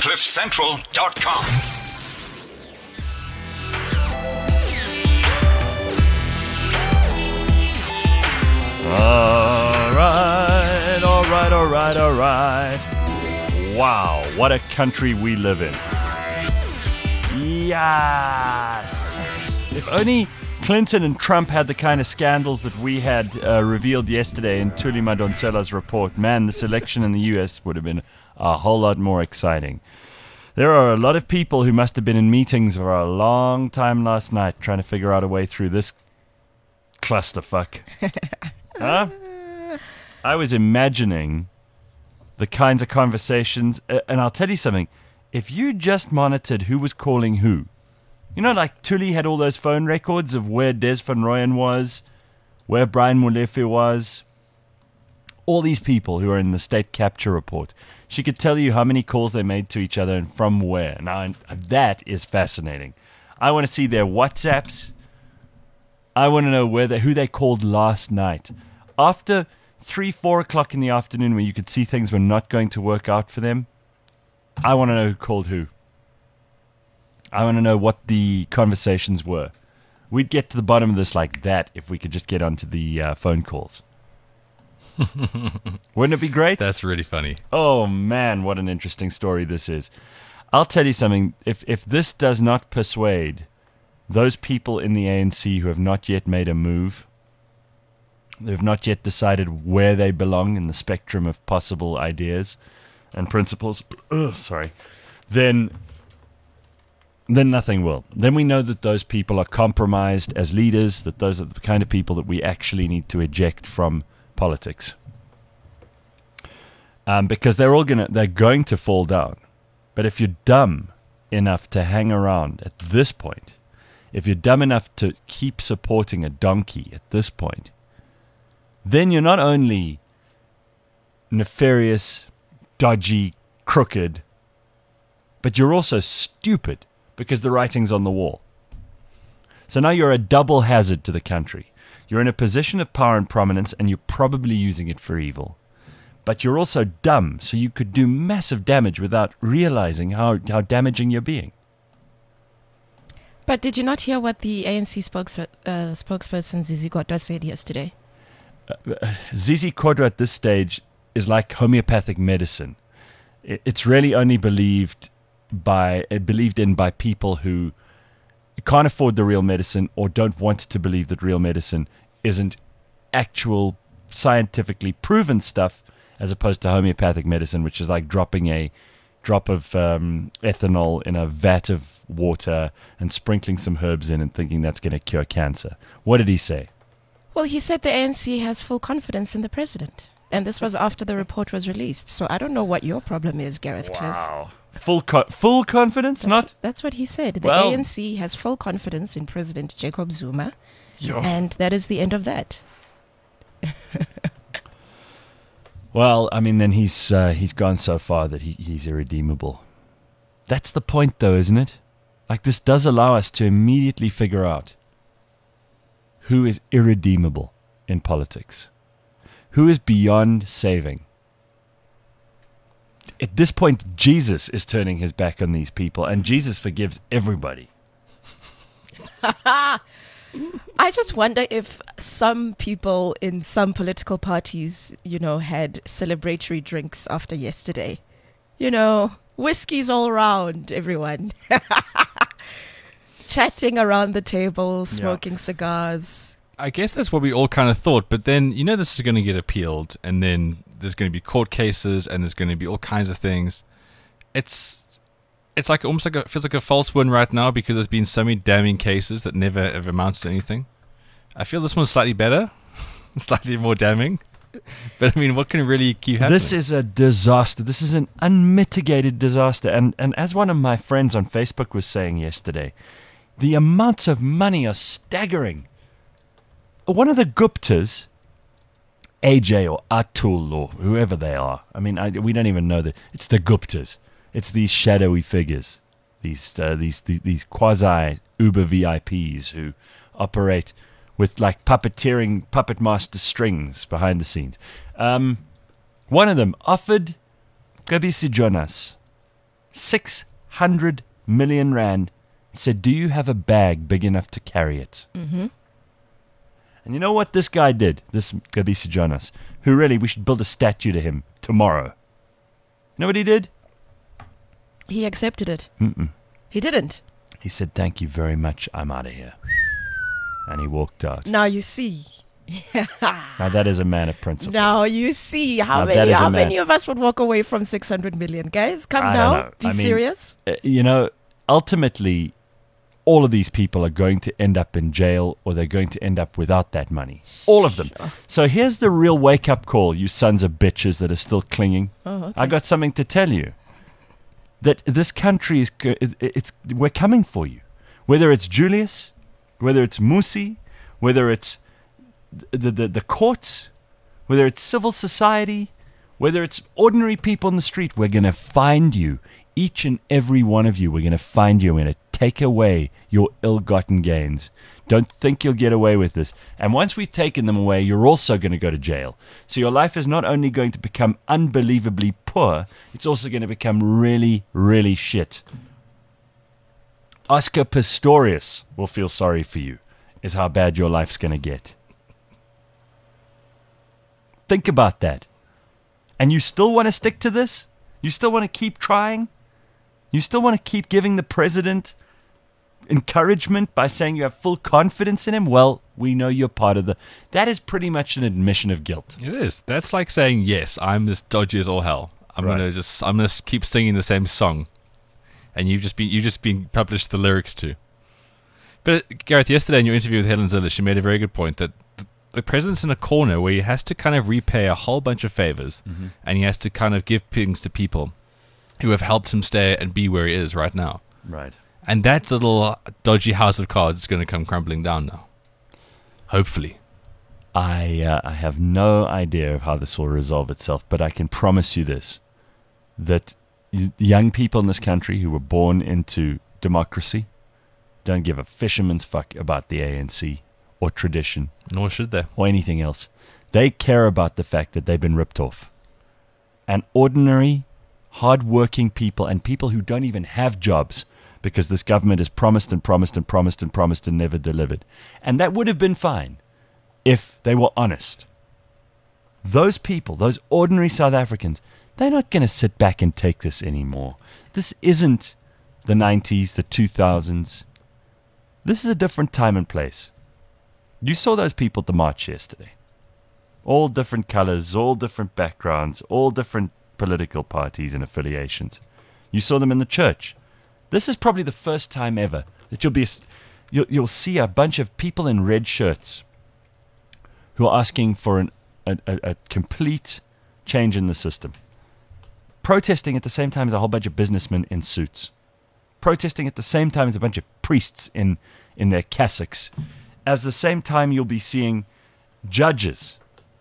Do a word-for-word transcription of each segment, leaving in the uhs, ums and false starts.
cliff central dot com. All right, all right, all right, all right. Wow, what a country we live in. Yes. If only Clinton and Trump had the kind of scandals that we had uh, revealed yesterday in Thuli Madonsela's report, man, this election in the U S would have been a whole lot more exciting. There are a lot of people who must have been in meetings for a long time last night trying to figure out a way through this clusterfuck. Huh? I was imagining the kinds of conversations, uh, and I'll tell you something. If you just monitored who was calling who, you know, like Thuli had all those phone records of where Des van Rooyen was, where Brian Molefe was, all these people who are in the state capture report. She could tell you how many calls they made to each other and from where. Now, that is fascinating. I want to see their WhatsApps. I want to know where they, who they called last night. After three, four o'clock in the afternoon where you could see things were not going to work out for them, I want to know who called who. I want to know what the conversations were. We'd get to the bottom of this like that if we could just get onto the uh, phone calls. Wouldn't it be great? That's really funny. Oh, man, what an interesting story this is. I'll tell you something. If if this does not persuade those people in the A N C who have not yet made a move, they have not yet decided where they belong in the spectrum of possible ideas and principles, ugh, sorry, then then nothing will. Then we know that those people are compromised as leaders, that those are the kind of people that we actually need to eject from politics. Um, because they're all gonna they're going to fall down. But if you're dumb enough to hang around at this point, if you're dumb enough to keep supporting a donkey at this point, then you're not only nefarious, dodgy, crooked, but you're also stupid because the writing's on the wall. So now you're a double hazard to the country. You're in a position of power and prominence, and you're probably using it for evil. But you're also dumb, so you could do massive damage without realizing how, how damaging you're being. But did you not hear what the A N C spokes, uh, spokesperson Zizi Kodwa said yesterday? Uh, Zizi Kodwa at this stage is like homeopathic medicine. It's really only believed by uh, believed in by people who can't afford the real medicine or don't want to believe that real medicine isn't actual scientifically proven stuff, as opposed to homeopathic medicine, which is like dropping a drop of um, ethanol in a vat of water and sprinkling some herbs in and thinking that's going to cure cancer. What did he say? Well, he said the A N C has full confidence in the president. And this was after the report was released. So I don't know what your problem is, Gareth Cliff. Wow. Full co- full confidence? That's Not? What, that's what he said. The well, A N C has full confidence in President Jacob Zuma. Yo. And that is the end of that. Well, I mean, then he's uh, he's gone so far that he, he's irredeemable. That's the point, though, isn't it? Like, this does allow us to immediately figure out who is irredeemable in politics. Who is beyond saving? At this point, Jesus is turning his back on these people, and Jesus forgives everybody. I just wonder if some people in some political parties, you know, had celebratory drinks after yesterday. You know, whiskies all around, everyone. Chatting around the table, smoking yeah. cigars. I guess that's what we all kind of thought, but then, you know, this is going to get appealed, and then there's going to be court cases, and there's going to be all kinds of things. It's it's like almost like a, feels like a false win right now because there's been so many damning cases that never ever amounts to anything. I feel this one's slightly better, slightly more damning. But I mean, what can really keep happening? This is a disaster. This is an unmitigated disaster. And and as one of my friends on Facebook was saying yesterday, the amounts of money are staggering. One of the Guptas, A J or Atul or whoever they are, I mean, I, we don't even know that. It's the Guptas. It's these shadowy figures, these uh, these these, these quasi Uber V I Ps who operate with like puppeteering, puppet master strings behind the scenes. Um, one of them offered Kabisi Jonas six hundred million rand, said, do you have a bag big enough to carry it? Mm-hmm. And you know what this guy did, this Gabisa Jonas, who really, we should build a statue to him tomorrow. You know what he did? He accepted it. Mm-mm. He didn't. He said, thank you very much, I'm out of here. And he walked out. Now you see. Now that is a man of principle. Now you see how Now that many is a how man. many of us would walk away from six hundred million. Guys, come I now. don't know. Be I mean, serious. Uh, you know, ultimately, all of these people are going to end up in jail or they're going to end up without that money. All of them. So here's the real wake-up call, you sons of bitches that are still clinging. Oh, okay. I got something to tell you. That this country is, go- it- it's, we're coming for you. Whether it's Julius, whether it's Musi, whether it's the, the, the courts, whether it's civil society, whether it's ordinary people in the street, we're going to find you. Each and every one of you, we're going to find you. We're going to take away your ill-gotten gains. Don't think you'll get away with this. And once we've taken them away, you're also going to go to jail. So your life is not only going to become unbelievably poor, it's also going to become really, really shit. Oscar Pistorius will feel sorry for you, is how bad your life's going to get. Think about that. And you still want to stick to this? You still want to keep trying? You still want to keep giving the president encouragement by saying you have full confidence in him? Well, we know you're part of the... That is pretty much an admission of guilt. It is. That's like saying, yes, I'm as dodgy as all hell. I'm Right. gonna just I'm gonna s- keep singing the same song, and you've just been you've just been published the lyrics to. But Gareth, yesterday in your interview with Helen Zille, she made a very good point that the, the president's in a corner where he has to kind of repay a whole bunch of favors, Mm-hmm. and he has to kind of give things to people who have helped him stay and be where he is right now. Right. And that little dodgy house of cards is going to come crumbling down now. Hopefully. I, uh, I have no idea of how this will resolve itself, but I can promise you this, that y- young people in this country who were born into democracy don't give a fisherman's fuck about the A N C or tradition Nor should they. or anything else. They care about the fact that they've been ripped off. And ordinary, hard-working people and people who don't even have jobs because this government has promised and promised and promised and promised and never delivered. And that would have been fine if they were honest. Those people, those ordinary South Africans, they're not going to sit back and take this anymore. This isn't the nineties, the two thousands. This is a different time and place. You saw those people at the march yesterday. All different colors, all different backgrounds, all different political parties and affiliations. You saw them in the church. This is probably the first time ever that you'll be, you'll, you'll see a bunch of people in red shirts who are asking for an, a, a, a complete change in the system. Protesting at the same time as a whole bunch of businessmen in suits. Protesting at the same time as a bunch of priests in, in their cassocks. At the same time, you'll be seeing judges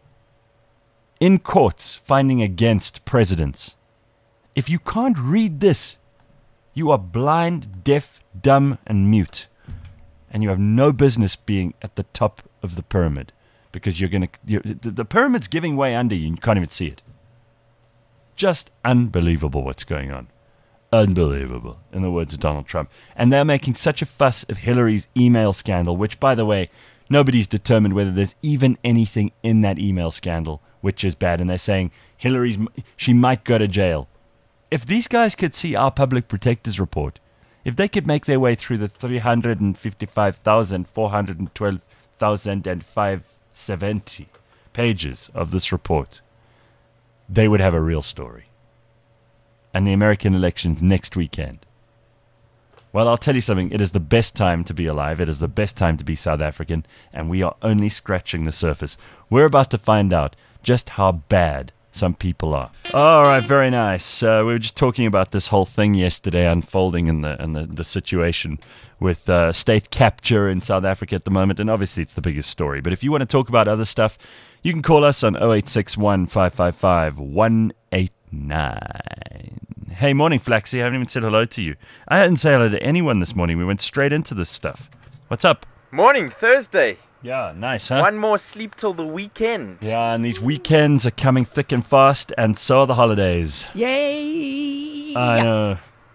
in courts finding against presidents. If you can't read this, you are blind, deaf, dumb, and mute. And you have no business being at the top of the pyramid because you're going to. The, the pyramid's giving way under you and you can't even see it. Just unbelievable what's going on. Unbelievable, in the words of Donald Trump. And they're making such a fuss of Hillary's email scandal, which, by the way, nobody's determined whether there's even anything in that email scandal which is bad. And they're saying Hillary's, she might go to jail. If these guys could see our public protector's report, if they could make their way through the three hundred fifty-five thousand four hundred twelve thousand five hundred seventy pages of this report, they would have a real story. And the American elections next weekend. Well, I'll tell you something. It is the best time to be alive. It is the best time to be South African. And we are only scratching the surface. We're about to find out just how bad some people are. All right, very nice. Uh, we were just talking about this whole thing yesterday unfolding in the in the, the situation with uh, state capture in South Africa at the moment. And obviously it's the biggest story. But if you want to talk about other stuff, you can call us on oh eight six one, five five five, one eight nine. Hey, morning, Flaxy. I haven't even said hello to you. I didn't say hello to anyone this morning. We went straight into this stuff. What's up? Morning, Thursday. Yeah, nice, huh? One more sleep till the weekend. Yeah, and these weekends are coming thick and fast, and so are the holidays. Yay! I know.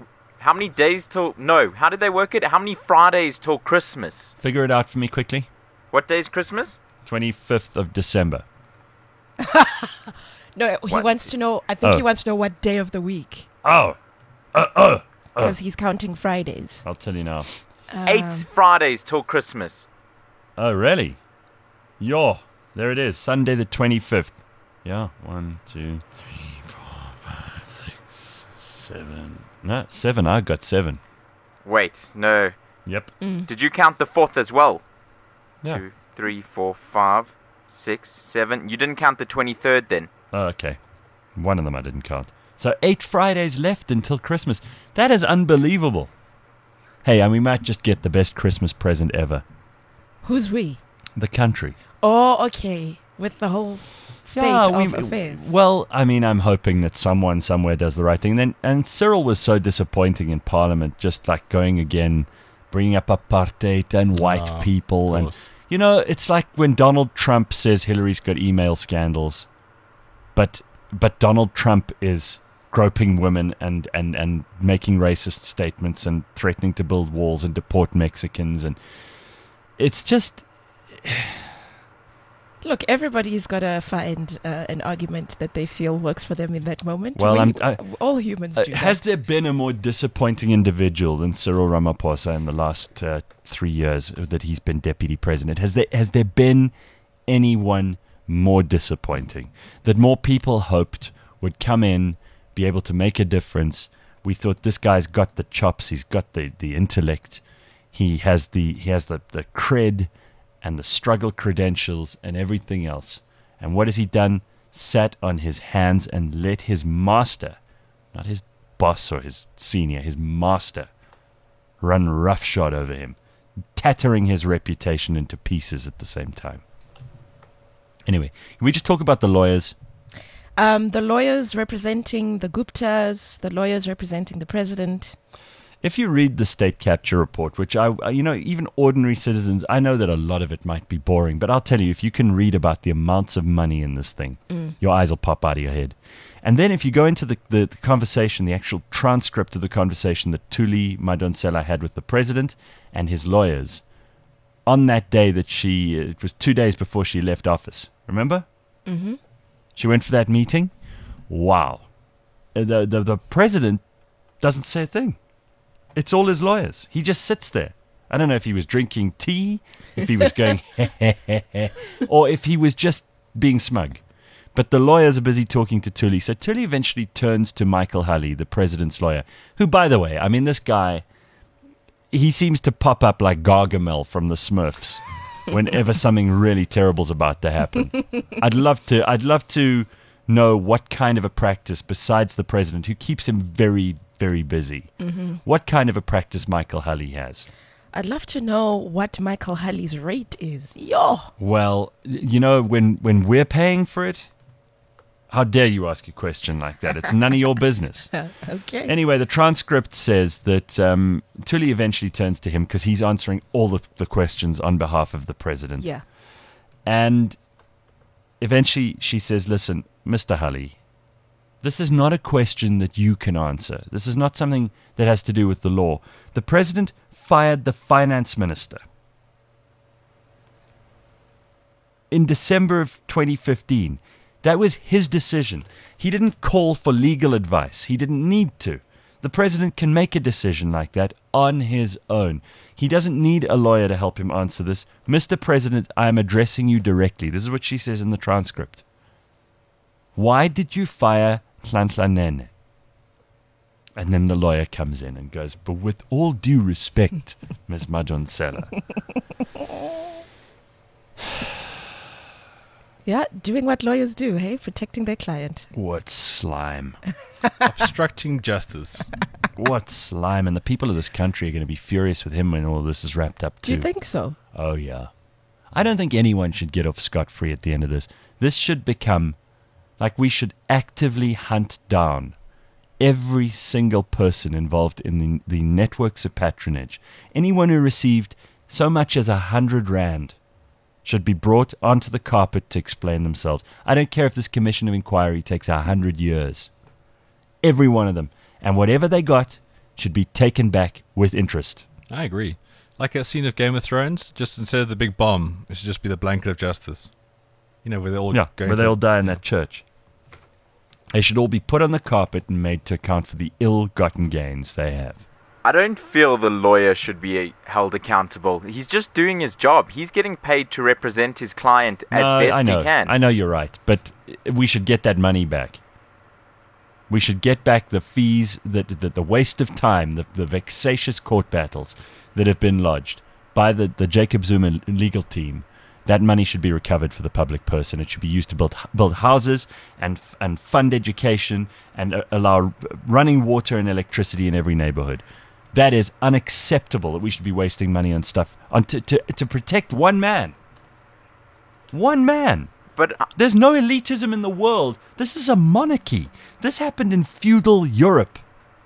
How many days till... No, how did they work it? How many Fridays till Christmas? Figure it out for me quickly. What day is Christmas? twenty-fifth of December. No, he What? wants to know. I think Oh. he wants to know what day of the week, Oh, uh, oh. because he's counting Fridays. I'll tell you now. Eight Fridays till Christmas. Oh, really? Yo, there it is. Sunday the twenty-fifth. Yeah, one, two, three, four, five, six, seven. No, seven. I got seven. Wait, no. Yep. Did you count the fourth as well? Yeah. Two, three, four, five, six, seven. You didn't count the twenty-third then. Oh, okay. One of them I didn't count. So eight Fridays left until Christmas. That is unbelievable. Hey, and we might just get the best Christmas present ever. Who's we? The country. Oh, okay. With the whole state Yeah, of we- affairs. Well, I mean, I'm hoping that someone somewhere does the right thing. Then, and Cyril was so disappointing in Parliament, just like going again, bringing up apartheid and white Ah, people, of and course. you know, it's like when Donald Trump says Hillary's got email scandals, but but Donald Trump is groping women and, and, and making racist statements and threatening to build walls and deport Mexicans, and it's just. Look, everybody's got to find uh, an argument that they feel works for them in that moment. Well, We- I'm- I- all humans Uh, do has that. there been a more disappointing individual than Cyril Ramaphosa in the last uh, three years that he's been deputy president? Has there has there been anyone more disappointing that more people hoped would come in, be able to make a difference? We thought this guy's got the chops, he's got the, the intellect, he has the he has the, the cred and the struggle credentials and everything else. And what has he done? Sat on his hands and let his master, not his boss or his senior, his master, run roughshod over him, tattering his reputation into pieces at the same time. Anyway, can we just talk about the lawyers? Um, the lawyers representing the Guptas, the lawyers representing the president. If you read the state capture report, which I, I- you know, even ordinary citizens, I know that a lot of it might be boring, but I'll tell you, if you can read about the amounts of money in this thing, your eyes will pop out of your head. And then if you go into the, the, the conversation, the actual transcript of the conversation that Thuli Madonsela had with the president and his lawyers on that day that she, it was two days before she left office, remember? Mm-hmm. She went for that meeting. Wow. Uh, The, the, the president doesn't say a thing. It's all his lawyers. He just sits there. I don't know if he was drinking tea, if he was going, or if he was just being smug. But the lawyers are busy talking to Thuli. So Thuli eventually turns to Michael Hulley, the president's lawyer, who, by the way, I mean, this guy, he seems to pop up like Gargamel from the Smurfs whenever something really terrible's about to happen. I'd love to, I'd love to know what kind of a practice, besides the president, who keeps him very, very busy, what kind of a practice Michael Hulley has. I'd love to know what Michael Hulley's rate is. Yo! Well, y- you know, when, when we're paying for it, how dare you ask a question like that? It's none of your business. Okay. Anyway, the transcript says that um, Thuli eventually turns to him because he's answering all the, the questions on behalf of the president. yeah. And eventually she says, listen, Mister Hulley, this is not a question that you can answer. This is not something that has to do with the law. The president fired the finance minister in December of twenty fifteen. That was his decision. He didn't call for legal advice. He didn't need to. The president can make a decision like that on his own. He doesn't need a lawyer to help him answer this. Mister President, I am addressing you directly. This is what she says in the transcript. Why did you fire Nhlanhla Nene? And then the lawyer comes in and goes, but with all due respect, Miz Madonsela. Yeah, doing what lawyers do, hey? Protecting their client. What slime. Obstructing justice. What slime. And the people of this country are going to be furious with him when all this is wrapped up Do too. you think so? Oh, yeah. I don't think anyone should get off scot-free at the end of this. This should become, like we should actively hunt down every single person involved in the, the networks of patronage. Anyone who received so much as a hundred rand should be brought onto the carpet to explain themselves. I don't care if this commission of inquiry takes a hundred years. Every one of them. And whatever they got, should be taken back with interest. I agree. Like that scene of Game of Thrones, just instead of the big bomb, it should just be the blanket of justice. You know, where they all Yeah, go where they to- all die in that church. They should all be put on the carpet and made to account for the ill-gotten gains they have. I don't feel the lawyer should be held accountable. He's just doing his job. He's getting paid to represent his client as No, best I know, he can. I know you're right, but we should get that money back. We should get back the fees, the, the, the waste of time, the, the vexatious court battles that have been lodged by the, the Jacob Zuma legal team. That money should be recovered for the public purse, and it should be used to build build houses and and fund education and uh, allow running water and electricity in every neighborhood. That is unacceptable that we should be wasting money on stuff on to, to, to protect one man. One man. But uh, There's no elitism in the world. This is a monarchy. This happened in feudal Europe.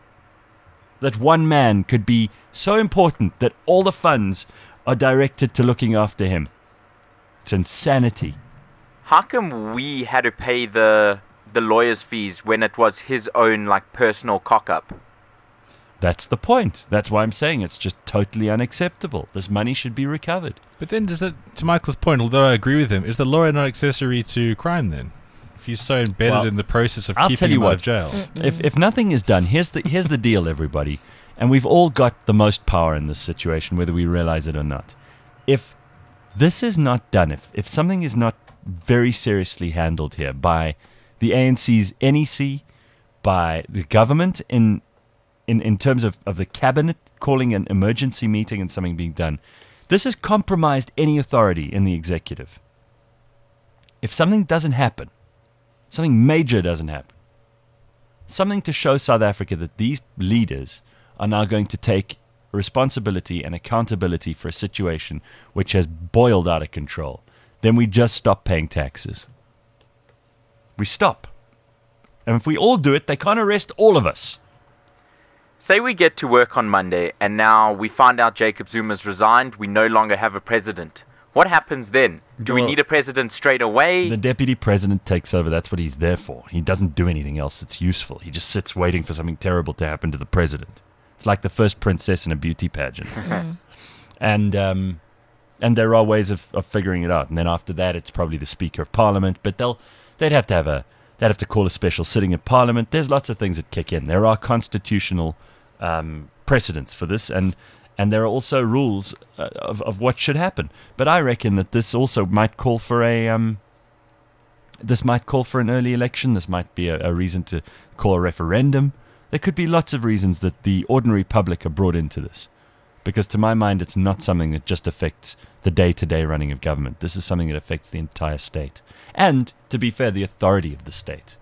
That one man could be so important that all the funds are directed to looking after him. It's insanity. how come we had to pay the the lawyer's fees when it was his own like personal cock-up? That's the point. That's why I'm saying it's just totally unacceptable. This money should be recovered. But then, does it, to Michael's point, although I agree with him, is the lawyer not accessory to crime then? If he's so embedded Well, in the process of I'll tell keeping you him out what. of jail. If if nothing is done, here's the here's the deal, everybody. And we've all got the most power in this situation, whether we realize it or not. If this is not done, if if something is not very seriously handled here by the A N C's N E C, by the government in in, in terms of, of the cabinet calling an emergency meeting and something being done, this has compromised any authority in the executive. If something doesn't happen, something major doesn't happen, something to show South Africa that these leaders are now going to take responsibility and accountability for a situation which has boiled out of control, then we just stop paying taxes. We stop. And if we all do it, they can't arrest all of us. Say we get to work on Monday and now we find out Jacob Zuma's resigned, we no longer have a president. What happens then? Do we Well, need a president straight away? The deputy president takes over. That's what he's there for. He doesn't do anything else that's useful. He just sits waiting for something terrible to happen to the president. It's like the first princess in a beauty pageant. and um, and there are ways of, of figuring it out. And then after that, it's probably the Speaker of Parliament. But they'll they'd have to have a they'd have to call a special sitting of Parliament. There's lots of things that kick in. There are constitutional um, precedents for this, and and there are also rules uh, of of what should happen. But I reckon that this also might call for a um, this might call for an early election. This might be a, a reason to call a referendum. There could be lots of reasons that the ordinary public are brought into this. Because to my mind, it's not something that just affects the day-to-day running of government. This is something that affects the entire state. And, to be fair, the authority of the state.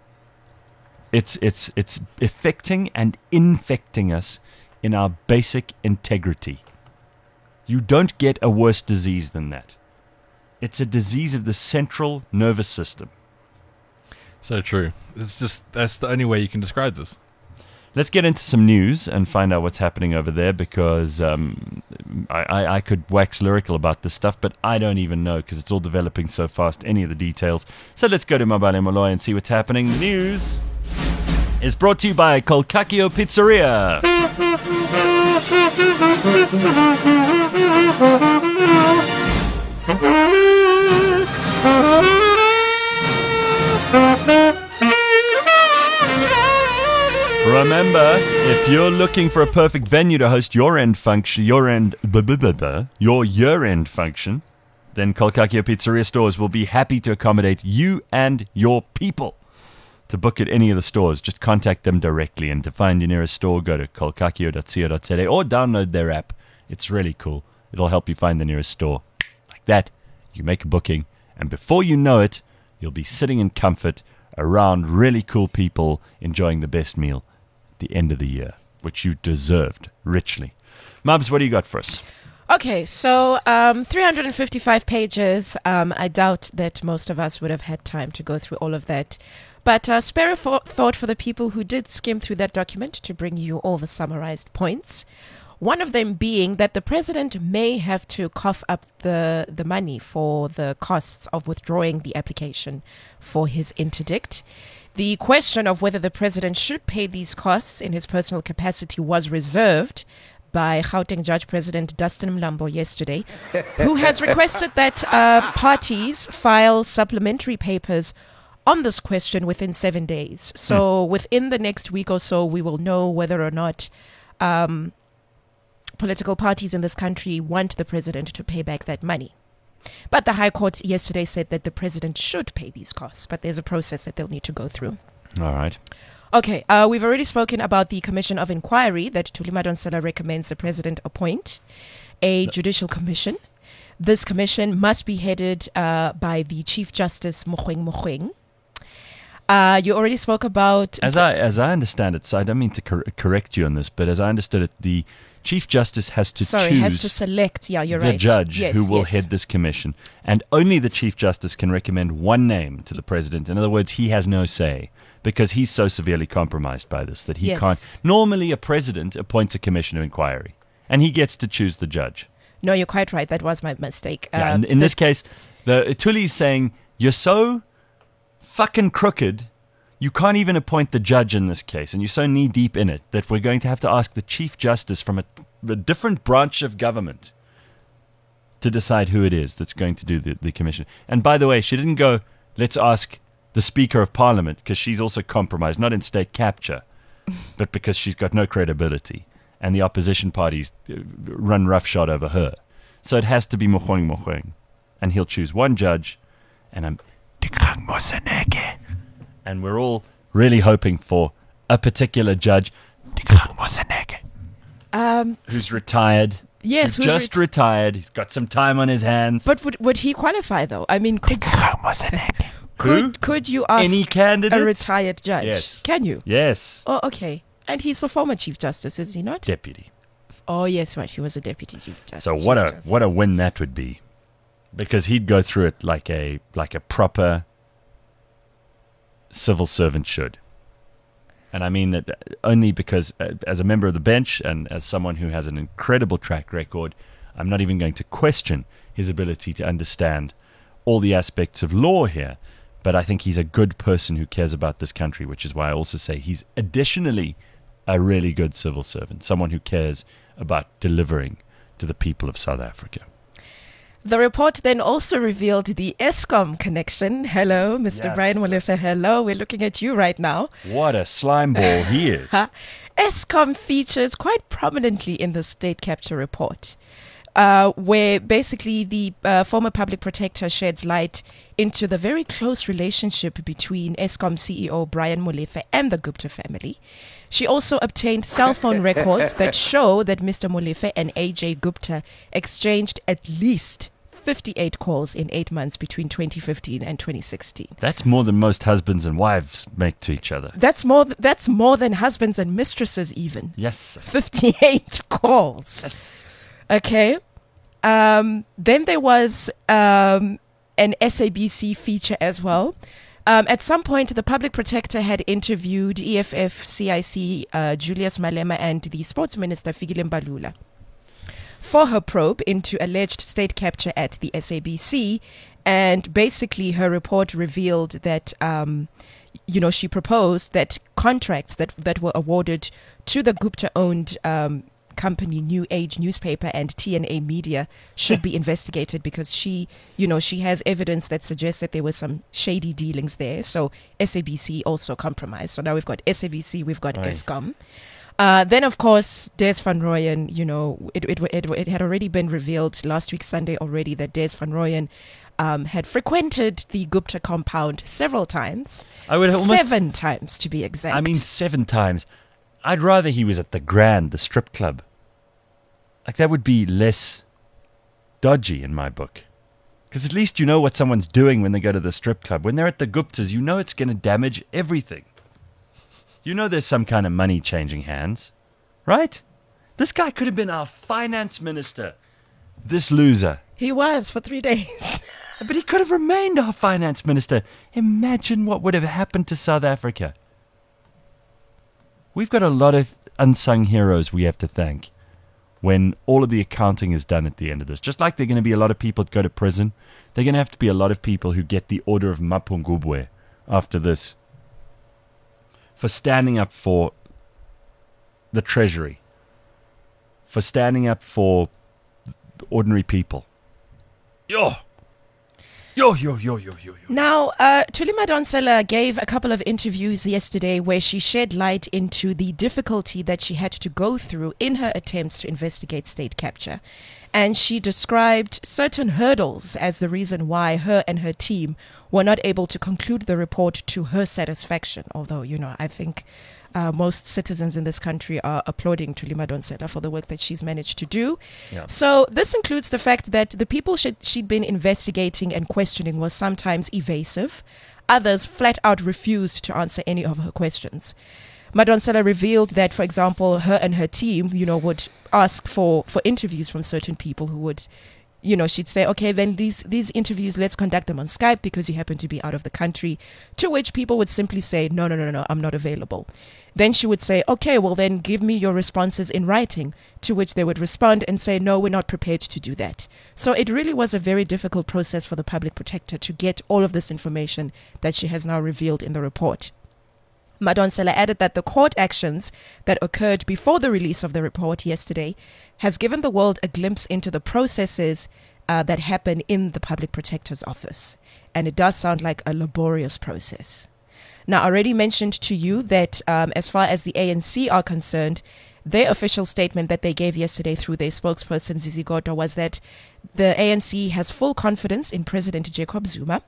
It's, it's, it's affecting and infecting us in our basic integrity. You don't get a worse disease than that. It's a disease of the central nervous system. So true. It's just, that's the only way you can describe this. Let's get into some news and find out what's happening over there, because um, I, I, I could wax lyrical about this stuff, but I don't even know because it's all developing so fast, any of the details. So let's go to Mabale Molloy and see what's happening. The news is brought to you by Kolkakio Pizzeria. Remember, if you're looking for a perfect venue to host your end function, your end, blah, blah, blah, blah, your year-end function, then Kolkakio Pizzeria stores will be happy to accommodate you and your people. To book at any of the stores, just contact them directly, and to find your nearest store, go to kolkakio dot co dot za or download their app. It's really cool. It'll help you find the nearest store. Like that, you make a booking, and before you know it, you'll be sitting in comfort around really cool people enjoying the best meal at the end of the year, which you deserved richly. Mubs, what do you got for us? Okay, so um, three hundred fifty-five pages. Um, I doubt that most of us would have had time to go through all of that. But uh, spare a fo- thought for the people who did skim through that document to bring you all the summarized points. One of them being that the president may have to cough up the, the money for the costs of withdrawing the application for his interdict. The question of whether the president should pay these costs in his personal capacity was reserved by Gauteng Judge President Dustin Mlambo yesterday, who has requested that uh, parties file supplementary papers on this question within seven days. So mm. within the next week or so, we will know whether or not um, political parties in this country want the president to pay back that money. But the High Court yesterday said that the president should pay these costs, but there's a process that they'll need to go through. All right. Okay, uh, we've already spoken about the Commission of Inquiry that Thuli Madonsela recommends the president appoint, a judicial commission. This commission must be headed uh, by the Chief Justice Mogoeng Mogoeng. Uh, you already spoke about... As I as I understand it, so I don't mean to cor- correct you on this, but as I understood it, the Chief Justice has to Sorry, choose has to select, yeah, you're the right. judge yes, who will yes. head this commission. And only the Chief Justice can recommend one name to the president. In other words, he has no say because he's so severely compromised by this that he Yes. can't. Normally, a president appoints a commission of inquiry and he gets to choose the judge. No, you're quite right. That was my mistake. Yeah, Uh, in, in the- this case, the Thuli is saying, you're so fucking crooked, you can't even appoint the judge in this case, and you're so knee-deep in it that we're going to have to ask the Chief Justice from a, a different branch of government to decide who it is that's going to do the, the commission. And by the way, she didn't go, let's ask the Speaker of Parliament, because she's also compromised, not in state capture, but because she's got no credibility, and the opposition parties uh, run roughshod over her. So it has to be Mogoeng Mogoeng, and he'll choose one judge, and I'm and we're all really hoping for a particular judge um, who's retired. Yes, who's who's just ret- retired. He's got some time on his hands. but would, would he qualify, though? I mean, could, Who? could, could you ask Any candidate? a retired judge? Yes. Can you? Yes. Oh, okay. And he's the former Chief Justice, is he not? Deputy. Oh, yes, right. He was a Deputy Chief Justice. So what Chief a Justice. what a win that would be, because he'd go through it like a like a proper civil servant should. And I mean that only because, uh, as a member of the bench and as someone who has an incredible track record, I'm not even going to question his ability to understand all the aspects of law here. But I think he's a good person who cares about this country, which is why I also say he's additionally a really good civil servant, someone who cares about delivering to the people of South Africa. The report then also revealed the Eskom connection. Hello, Mister Yes. Brian Molefe. Hello, we're looking at you right now. What a slime ball he is. Eskom features quite prominently in the state capture report, uh, where basically the uh, former public protector sheds light into the very close relationship between Eskom C E O Brian Molefe and the Gupta family. She also obtained cell phone records that show that Mister Molefe and A J Gupta exchanged at least fifty-eight calls in eight months between twenty fifteen and twenty sixteen. That's more than most husbands and wives make to each other. That's more. Th- that's more than husbands and mistresses even. Yes. fifty-eight calls. Okay. Um, then there was um, an S A B C feature as well. Um, at some point, the public protector had interviewed E F F C I C uh, Julius Malema and the sports minister Fikile Mbalula for her probe into alleged state capture at the S A B C. And basically, her report revealed that, um, you know, she proposed that contracts that, that were awarded to the Gupta-owned um, company New Age newspaper and T N A Media should be investigated because she, you know, she has evidence that suggests that there were some shady dealings there. So S A B C also compromised. So now we've got S A B C, we've got Aye. Eskom. Uh, then, of course, Des van Rooyen, you know, it, it, it, it had already been revealed last week, Sunday already, that Des van Rooyen um, had frequented the Gupta compound several times. I would almost, Seven times, to be exact. I mean, seven times. I'd rather he was at the Grand, the strip club. Like, that would be less dodgy in my book. Because at least you know what someone's doing when they go to the strip club. When they're at the Guptas, you know it's going to damage everything. You know there's some kind of money changing hands, right? This guy could have been our finance minister. This loser. He was for three days. But he could have remained our finance minister. Imagine what would have happened to South Africa. We've got a lot of unsung heroes we have to thank when all of the accounting is done at the end of this. Just like there are going to be a lot of people that go to prison, there are going to have to be a lot of people who get the Order of Mapungubwe after this. for standing up for the Treasury, for standing up for ordinary people. Yo! Yo, yo, yo, yo, yo, yo. Now, uh, Thuli Madonsela gave a couple of interviews yesterday where she shed light into the difficulty that she had to go through in her attempts to investigate state capture. And she described certain hurdles as the reason why her and her team were not able to conclude the report to her satisfaction. Although, you know, I think uh, most citizens in this country are applauding Thuli Madonsela for the work that she's managed to do. Yeah. So this includes the fact that the people she, she'd been investigating and questioning were sometimes evasive. Others flat out refused to answer any of her questions. Madonsela revealed that, for example, her and her team, you know, would ask for, for interviews from certain people who would, you know, she'd say, okay, then these, these interviews, let's conduct them on Skype because you happen to be out of the country, to which people would simply say, no, no, no, no, I'm not available. Then she would say, okay, well, then give me your responses in writing, to which they would respond and say, no, we're not prepared to do that. So it really was a very difficult process for the public protector to get all of this information that she has now revealed in the report. Madonsela added that the court actions that occurred before the release of the report yesterday has given the world a glimpse into the processes uh, that happen in the public protector's office. And it does sound like a laborious process. Now, I already mentioned to you that um, as far as the A N C are concerned, their official statement that they gave yesterday through their spokesperson, Zizi Kodwa, was that the A N C has full confidence in President Jacob Zuma.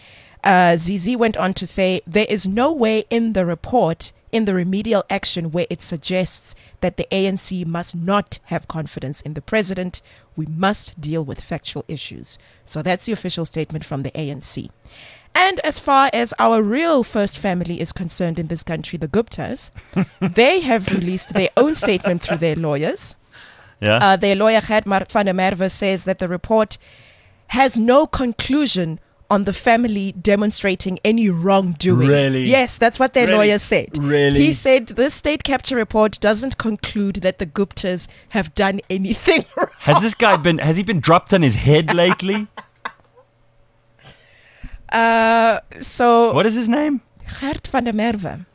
Uh, Zizi went on to say there is no way in the report, in the remedial action, where it suggests that the A N C must not have confidence in the president. We must deal with factual issues. So that's the official statement from the A N C. And as far as our real first family is concerned in this country, the Guptas, they have released their own statement through their lawyers. Yeah. Uh, their lawyer, Gert van der Merwe, says that the report has no conclusion on the family demonstrating any wrongdoing. Really? Yes, that's what their Really? lawyer said. Really? He said this state capture report doesn't conclude that the Guptas have done anything wrong. Has this guy been, has he been dropped on his head lately? Uh, so, What is his name? Gert van der Merwe.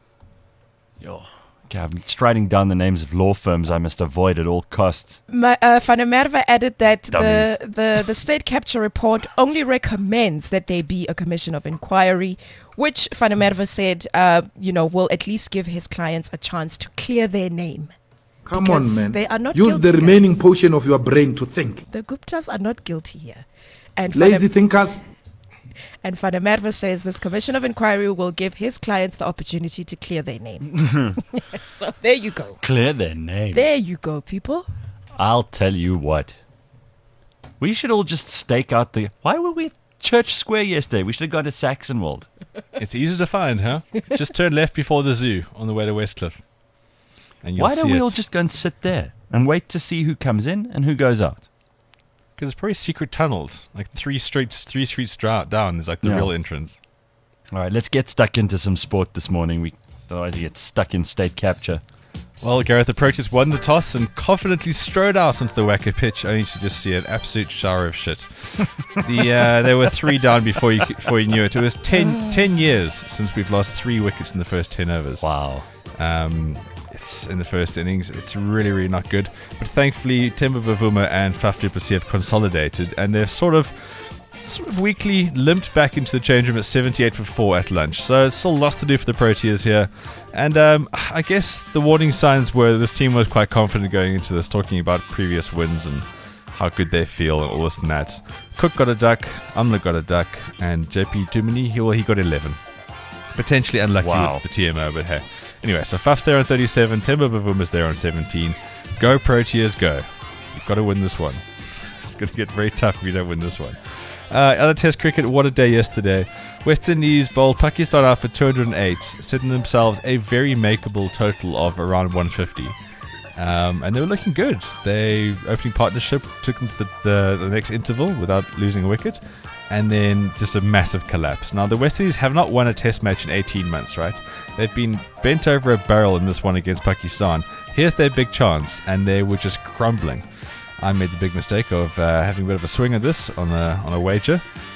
Yo. Okay, I'm just writing down the names of law firms I must avoid at all costs. Ma- uh, Van der Merwe added that the, Dummies. the, the state capture report only recommends that there be a commission of inquiry, which Van der Merwe said, uh, you know, will at least give his clients a chance to clear their name. Come Because on, man. they are not Use the guilty, remaining guys. portion of your brain to think. The Guptas are not guilty here. And Van Lazy der, thinkers. and Van der Merwe says this commission of inquiry will give his clients the opportunity to clear their name. So there you go. Clear their name. There you go, people. I'll tell you what. We should all just stake out the... Why were we at Church Square yesterday? We should have gone to Saxonwold. It's easy to find, huh? Just turn left before the zoo on the way to Westcliff. And you'll Why don't see we it. all just go and sit there and wait to see who comes in and who goes out? Because it's probably secret tunnels. Like three streets three streets dra- down is like the Yeah. real entrance. All right, let's get stuck into some sport this morning. We Otherwise you get stuck in state capture. Well, Gareth, the Proteas won the toss and confidently strode out onto the Wacker pitch, only to just see an absolute shower of shit. the uh, They were three down before you before you knew it. It was ten, ten years since we've lost three wickets in the first ten overs. Wow. Um, it's in the first innings. It's really, really not good. But thankfully, Temba Bavuma and Faf du Plessis have consolidated, and they've sort of sort of weakly limped back into the change room at seventy-eight for four at lunch. So it's still lots to do for the Proteas here. And um, I guess the warning signs were this team was quite confident going into this, talking about previous wins and how good they feel and all this and that. Cook got a duck, Amla got a duck, and J P Dumini, he, well, he got eleven. Potentially unlucky Wow. with the T M O, but hey. Anyway, so Faf's there on thirty-seven, Temba Bavuma's there on seventeen. Go Proteas, go. You've got to win this one. It's going to get very tough if you don't win this one. Uh, other Test cricket, what a day yesterday. West Indies bowled Pakistan out for two hundred eight, setting themselves a very makeable total of around one fifty. Um, and they were looking good. They opening partnership took them to the, the, the next interval without losing a wicket, and then just a massive collapse. Now the West Indies have not won a Test match in eighteen months, right? They've been bent over a barrel in this one against Pakistan. Here's their big chance, and they were just crumbling. I made the big mistake of uh, having a bit of a swing at this on a on a wager,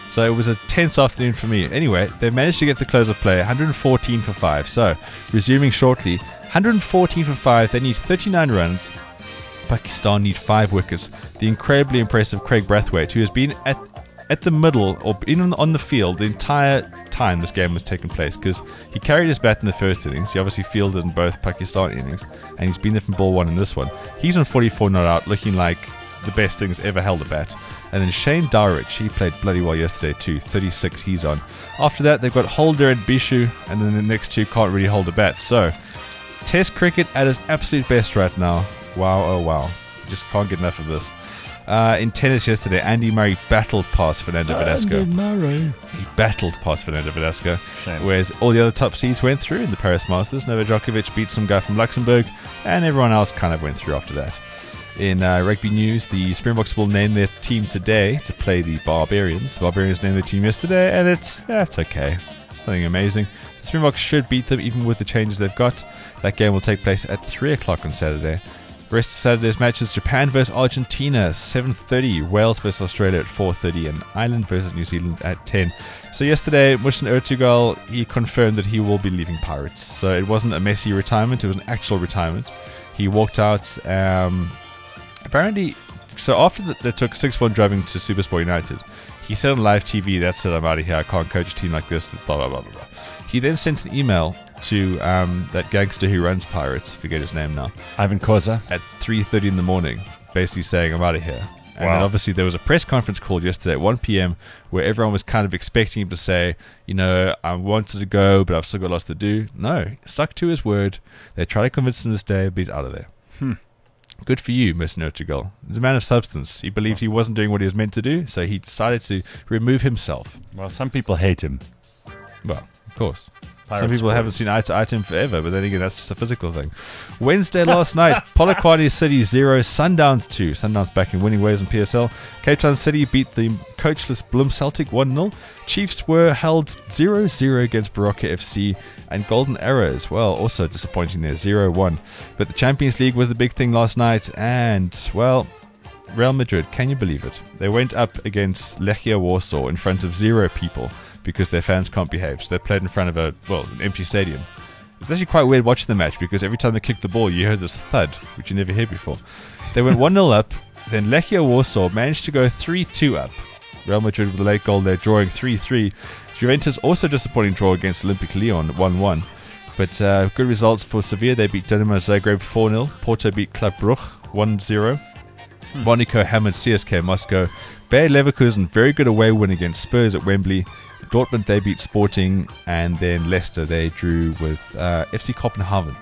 So it was a tense afternoon for me. Anyway, they managed to get the close of play, one hundred fourteen for five. So, resuming shortly, one hundred fourteen for five. They need thirty-nine runs. Pakistan need five wickets. The incredibly impressive Craig Brathwaite, who has been at at the middle or in on the field the entire time this game was taking place, because he carried his bat in the first innings. He obviously fielded in both Pakistan innings, and he's been there from ball one in this one. He's on forty-four not out, looking like the best things ever held a bat. And then Shane Dowrich, he played bloody well yesterday too. thirty-six he's on. After that, they've got Holder and Bishu, and then the next two can't really hold a bat. So, Test cricket at its absolute best right now. Wow, oh wow. You just can't get enough of this. Uh, in tennis yesterday, Andy Murray battled past Fernando Verdasco. Andy Murray. He battled past Fernando Verdasco, Shame. whereas all the other top seeds went through in the Paris Masters. Novak Djokovic beat some guy from Luxembourg, and everyone else kind of went through after that. In uh, rugby news, the Springboks will name their team today to play the Barbarians. The Barbarians named their team yesterday, and it's that's okay. It's nothing amazing. The Springboks should beat them even with the changes they've got. That game will take place at three o'clock on Saturday. The rest of Saturday's matches: Japan versus Argentina, seven thirty. Wales versus Australia at four thirty. And Ireland versus New Zealand at ten. So yesterday, Mushin Ertugal, he confirmed that he will be leaving Pirates. So it wasn't a messy retirement, it was an actual retirement. He walked out, um, apparently, so after the, they took six one driving to Supersport United, he said on live T V, that's it, I'm out of here, I can't coach a team like this, blah, blah, blah, blah, blah. He then sent an email to um, that gangster who runs Pirates, forget his name now, Ivan Koza. at three thirty in the morning, basically saying, I'm out of here. And Wow. then obviously there was a press conference called yesterday at one p.m. where everyone was kind of expecting him to say, you know, I wanted to go, but I've still got lots to do. No, he stuck to his word. They tried to convince him to stay, but he's out of there. Hmm. Good for you, Mister Ertugal. He's a man of substance. He believed he wasn't doing what he was meant to do, so he decided to remove himself. Well, some people hate him. Well, of course. Some Pirate people sport. haven't seen eye to eye to him forever, but then again, that's just a physical thing. Wednesday last night, Polokwane City zero, Sundowns two. Sundowns back in winning ways in P S L. Cape Town City beat the coachless Bloem Celtic one nil. Chiefs were held zero zero against Baroka F C. And Golden Arrow as well, also disappointing there, zero one. But the Champions League was the big thing last night, and, well, Real Madrid, can you believe it? They went up against Lechia Warsaw in front of zero people, because their fans can't behave. So they played in front of a, well, an empty stadium. It's actually quite weird watching the match, because every time they kicked the ball, you heard this thud, which you never heard before. They went one nil up, then Lechia Warsaw managed to go three two up. Real Madrid with a late goal there, drawing three three. Juventus also disappointing draw against Olympic Lyon, one one. But uh, good results for Sevilla. They beat Dinamo Zagreb four nil. Porto beat Club Brugge one zero. Hmm. Monaco hammered C S K Moscow. Bayer Leverkusen, very good away win against Spurs at Wembley. Dortmund, they beat Sporting, and then Leicester, they drew with uh, F C Copenhagen.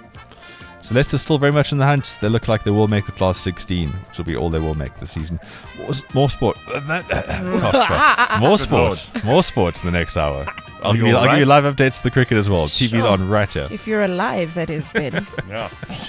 So Leicester's still very much in the hunt. They look like they will make the class sixteen, which will be all they will make this season. More, more sport. more sport. More sport in the next hour. I'll, Are give you you, all I'll give you right? live updates to the cricket as well. T V's Sure. on right here. If you're alive, that is, Ben. Yeah.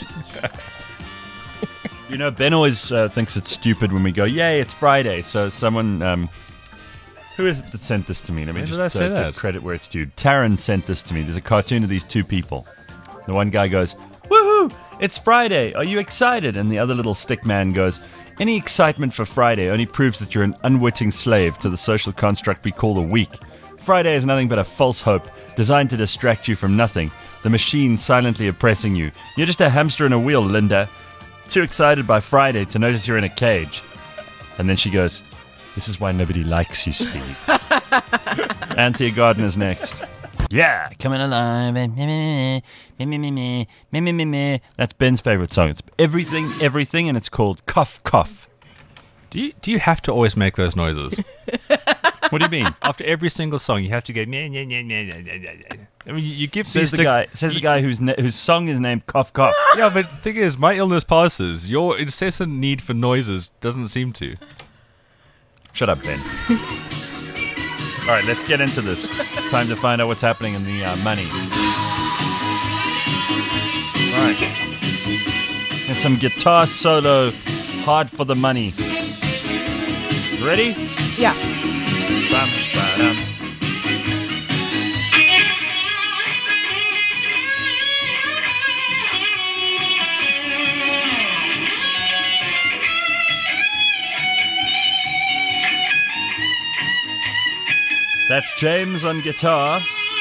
You know, Ben always uh, thinks it's stupid when we go, yay, it's Friday. So someone, um, who is it that sent this to me? Let me When just did I say uh, that? give credit where it's due. Taryn sent this to me. There's a cartoon of these two people. The one guy goes, woohoo, it's Friday. Are you excited? And the other little stick man goes, any excitement for Friday only proves that you're an unwitting slave to the social construct we call the week. Friday is nothing but a false hope designed to distract you from nothing. The machine silently oppressing you. You're just a hamster in a wheel, Linda. Too excited by Friday to notice you're in a cage. And then she goes, this is why nobody likes you, Steve. Anthea Gardner's next. Yeah, coming alive. That's Ben's favorite song. It's everything, everything, and it's called Cough, Cough. Do you, do you have to always make those noises? What do you mean? After every single song, you have to go. Meh, meh, meh, meh, meh, meh, meh. I mean, you, you give Says these the stick- guy. Says the you- guy whose na- whose song is named Cough, Cough. Yeah, but the thing is, my illness passes. Your incessant need for noises doesn't seem to. Shut up, Ben. All right, let's get into this. It's time to find out what's happening in the uh, money. All right. There's some guitar solo, hard for the money. Ready? Yeah. Bum, ba-dum. That's James on guitar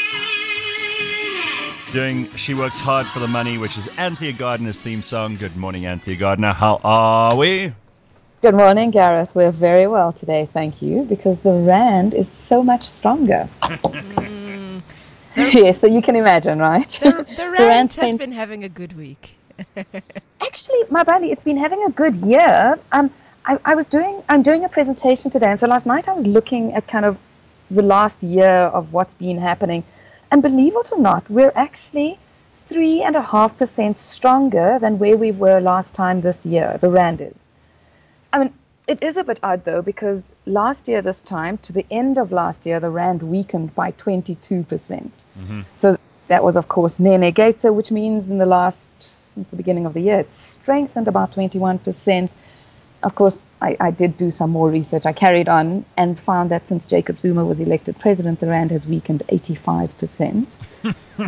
doing She Works Hard for the Money, which is Anthea Gardner's theme song. Good morning, Anthea Gardner. How are we? Good morning, Gareth. We're very well today, thank you, because the Rand is so much stronger. Yes, so you can imagine, right? The, the Rand has spent- been having a good week. Actually, my buddy, it's been having a good year. Um, I, I was doing, I'm doing a presentation today, and so last night I was looking at kind of the last year of what's been happening, and believe it or not, we're actually three and a half percent stronger than where we were last time this year. The Rand is. I mean, it is a bit odd though, because last year this time, to the end of last year, the Rand weakened by twenty-two percent. Mm-hmm. So that was, of course, Nene Gatesa, which means in the last, since the beginning of the year, it's strengthened about twenty-one percent. Of course, I, I did do some more research. I carried on and found that since Jacob Zuma was elected president, the Rand has weakened eighty-five percent. I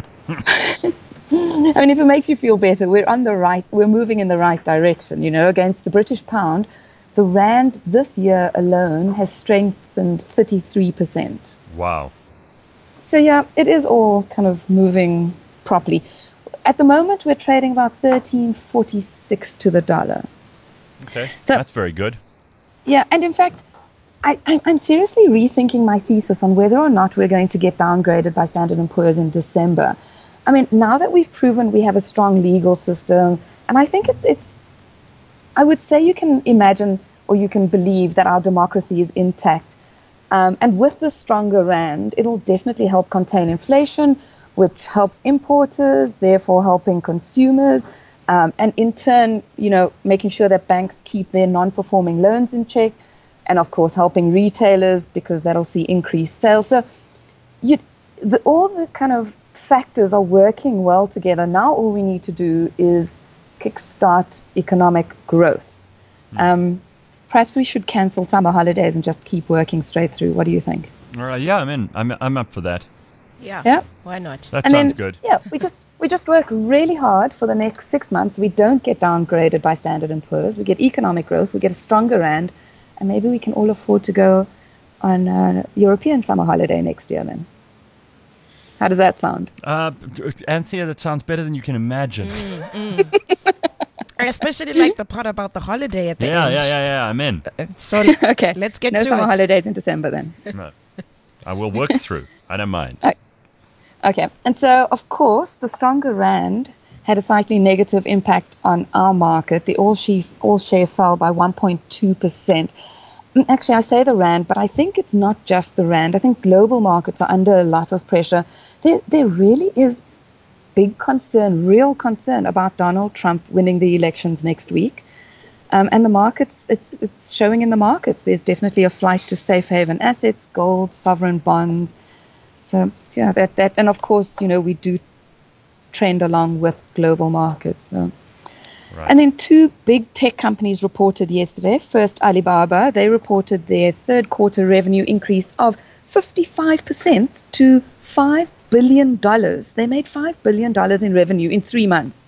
mean, if it makes you feel better, we're on the right, we're moving in the right direction, you know, against the British pound. The Rand this year alone has strengthened thirty-three percent. Wow. So yeah, it is all kind of moving properly. At the moment, we're trading about thirteen forty-six to the dollar. Okay, So- that's very good. Yeah, and in fact, I, I, I'm seriously rethinking my thesis on whether or not we're going to get downgraded by Standard and Poor's in December. I mean, now that we've proven we have a strong legal system, and I think it's it's, I would say you can imagine or you can believe that our democracy is intact. Um, and with the stronger Rand, it'll definitely help contain inflation, which helps importers, therefore helping consumers, um, and in turn, you know, making sure that banks keep their non-performing loans in check, and of course helping retailers because that'll see increased sales. So you, the, all the kind of factors are working well together. Now all we need to do is kickstart economic growth. Um, perhaps we should cancel summer holidays and just keep working straight through. What do you think? All right, yeah, I'm in. I'm I'm up for that. Yeah. Yeah? Why not? That And sounds then, good. Yeah, we just we just work really hard for the next six months. We don't get downgraded by Standard and Poor's. We get economic growth. We get a stronger Rand, and maybe we can all afford to go on a European summer holiday next year. Then, how does that sound? Uh, Anthea, that sounds better than you can imagine. I especially like the part about the holiday at the Yeah, end. yeah, yeah, yeah. I'm in. Uh, So Okay, let's get no to summer it. holidays in December then. No. I will work through. I don't mind. Okay, and so of course the stronger Rand had a slightly negative impact on our market. The all share all share fell by one point two percent. Actually, I say the Rand, but I think it's not just the Rand. I think global markets are under a lot of pressure. There, there really is big concern, real concern about Donald Trump winning the elections next week. Um, and the markets, it's it's showing in the markets. There's definitely a flight to safe haven assets, gold, sovereign bonds. So, yeah, that, that, and of course, you know, we do trend along with global markets. So. Right. And then two big tech companies reported yesterday. First, Alibaba. They reported their third quarter revenue increase of fifty-five percent to five billion dollars. They made five billion dollars in revenue in three months.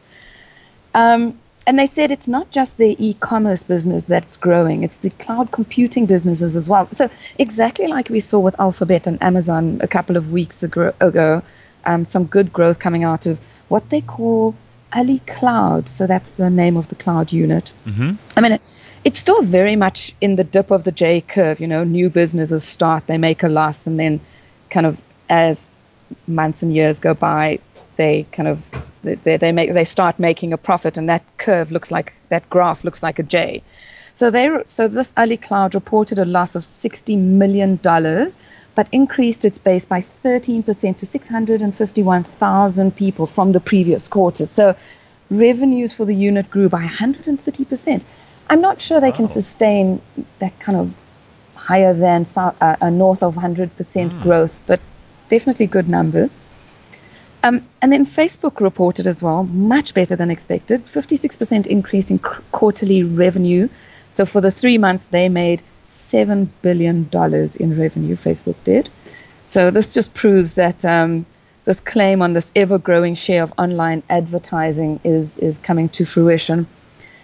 Um, and they said it's not just their e-commerce business that's growing. It's the cloud computing businesses as well. So exactly like we saw with Alphabet and Amazon a couple of weeks ago, ago um, some good growth coming out of what they call Ali Cloud. So that's the name of the cloud unit. Mm-hmm. I mean, it, it's still very much in the dip of the J curve. You know, new businesses start, they make a loss, and then kind of as months and years go by, they kind of they they make they start making a profit, and that curve looks like that graph looks like a J. So they so this Ali Cloud reported a loss of sixty million dollars, but increased its base by thirteen percent to six hundred fifty-one thousand people from the previous quarter. So revenues for the unit grew by one hundred thirty percent. I'm not sure they can Wow. sustain that kind of higher than uh, a north of one hundred percent Mm. growth, but definitely good numbers. Um, and then Facebook reported as well, much better than expected, fifty-six percent increase in qu- quarterly revenue. So for the three months, they made seven billion dollars in revenue, Facebook did. So this just proves that um, this claim on this ever-growing share of online advertising is, is coming to fruition.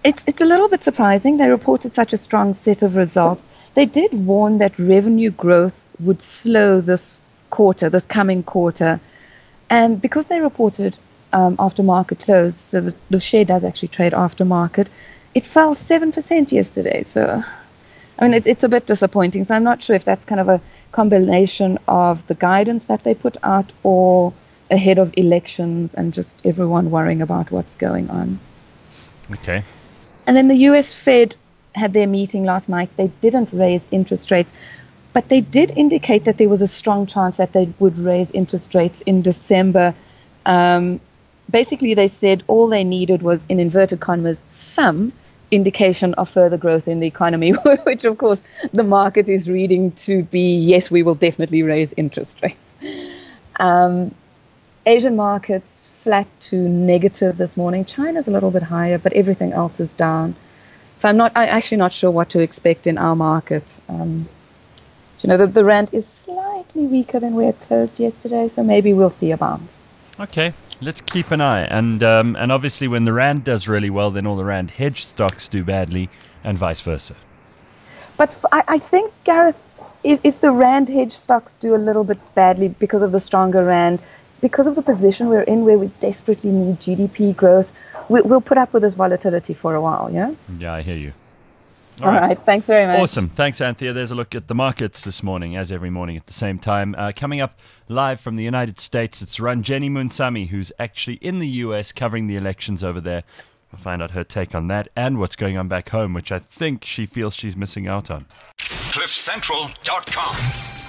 It's it's a little bit surprising. They reported such a strong set of results. They did warn that revenue growth would slow this quarter, this coming quarter. And because they reported um, after market close, so the, the share does actually trade after market, it fell seven percent yesterday. So, I mean, it, it's a bit disappointing. So I'm not sure if that's kind of a combination of the guidance that they put out or ahead of elections and just everyone worrying about what's going on. Okay. And then the U S Fed had their meeting last night. They didn't raise interest rates, but they did indicate that there was a strong chance that they would raise interest rates in December. Um, basically, they said all they needed was, in inverted commas, some indication of further growth in the economy, which, of course, the market is reading to be, yes, we will definitely raise interest rates. Um, Asian markets flat to negative this morning. China's a little bit higher, but everything else is down. So I'm not, I'm actually not sure what to expect in our market. Um, you know, the, the rand is slightly weaker than where it closed yesterday, so maybe we'll see a bounce. Okay, let's keep an eye. And um, and obviously when the rand does really well, then all the rand hedge stocks do badly and vice versa. But f- I, I think, Gareth, if, if the rand hedge stocks do a little bit badly because of the stronger rand, because of the position we're in where we desperately need G D P growth, we, we'll put up with this volatility for a while, yeah? Yeah, I hear you. All, All right. right, thanks very much. Awesome. Thanks, Anthea. There's a look at the markets this morning, as every morning at the same time. Uh, coming up live from the United States, it's Ranjeni Munsami, who's actually in the U S covering the elections over there. We'll find out her take on that and what's going on back home, which I think she feels she's missing out on. cliff central dot com